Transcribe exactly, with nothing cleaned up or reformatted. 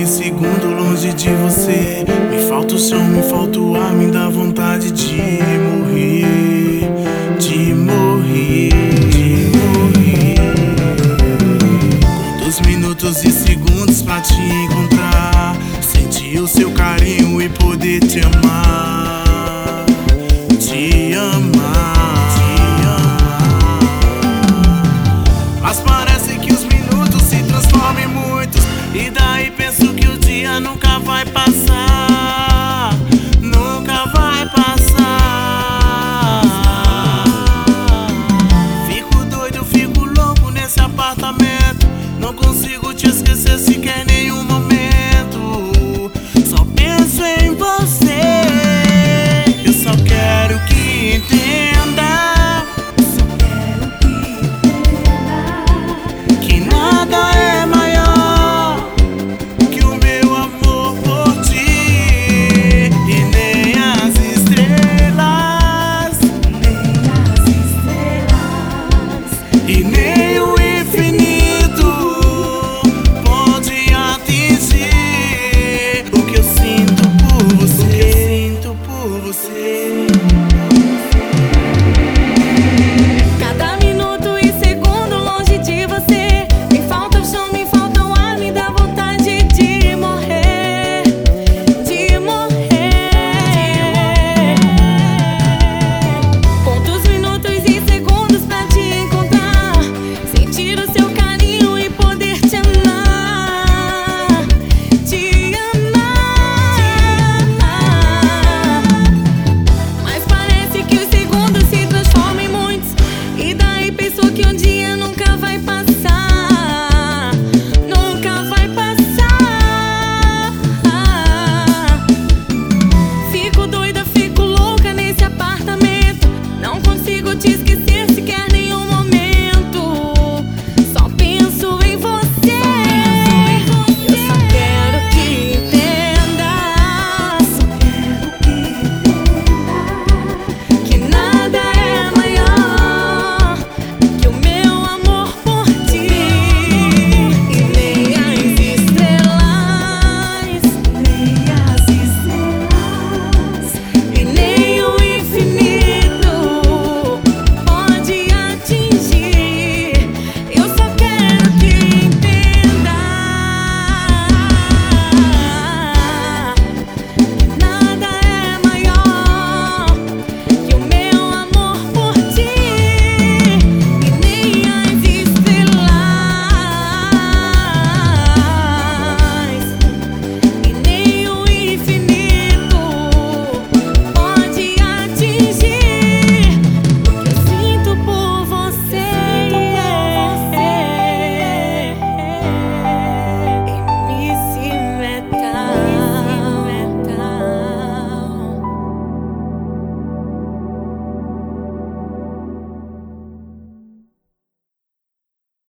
em segundo longe de você. Me falta o chão, me falta o ar, me dá vontade de morrer, de morrer, de morrer. Conto os minutos e segundos pra te encontrar, sentir o seu carinho e poder te amar, te amar, te amar. Mas parece que os minutos se transformam em muitos, e daí penso que o dia nunca vai passar.